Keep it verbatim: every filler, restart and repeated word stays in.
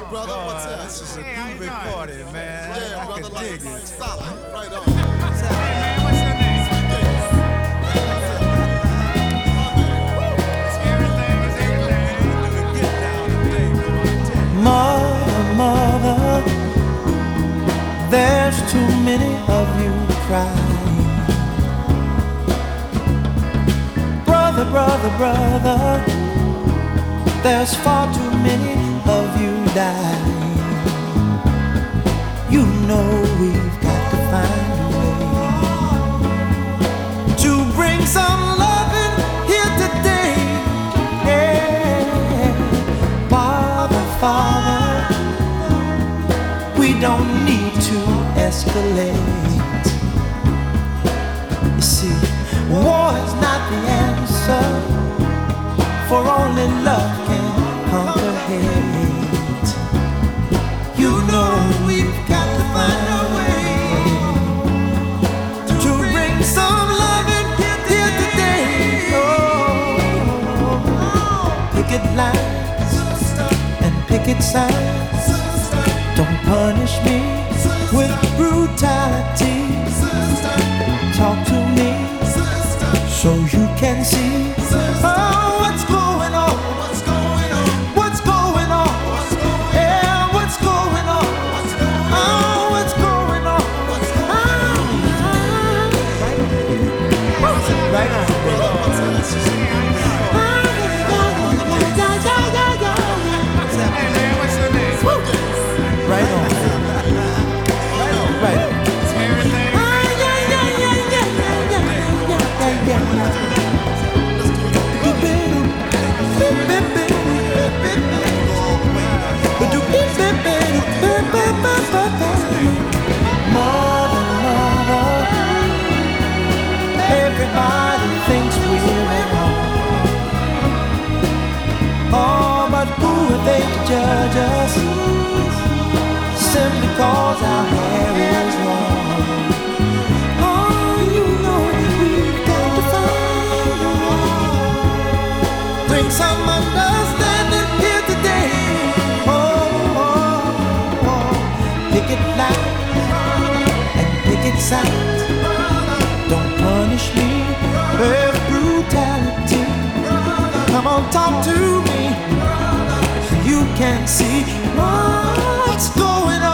brother. What's that? This is a Hey, how you groovy doing? party, man. Yeah, I brother. can Like, dig it. solid. Right on. Hey, man, what's your name? Everything is everything. Get down today, boy, I tell you. Mother, mother, there's too many of you crying. Brother, brother, brother, there's far too many of you dying. You know we've got to find a way to bring some loving here today. Yeah. Father, Father, we don't need to escalate. You see, war is not the answer, for only love can conquer hate. You know we've got to find a way to bring some loving here today. Oh, picket lines and picket signs. Don't punish me with brutality. Talk to me so you can see. Oh, what's going on? What's going on? What's going on? Yeah, what's going on? Oh, what's going on? Ah, right on. Hey, man, what's your name? Right on. Right on. Right on. Everything. Mother, mother, everybody thinks we're at home. Oh, but who are they to judge us? Simply cause our hair is long. Oh, you know we've got to find a way. Bring some understanding here today. Oh, oh, oh. Picket line and picket signs. Don't punish me with brutality. Come on, talk to me so you can see what's going on.